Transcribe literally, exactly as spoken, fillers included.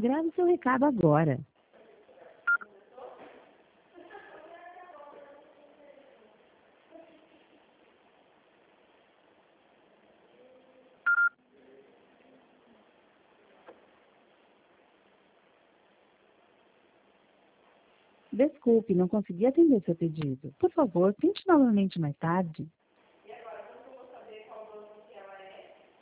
Grave seu recado agora. Desculpe, não consegui atender seu pedido. Por favor, tente novamente mais tarde.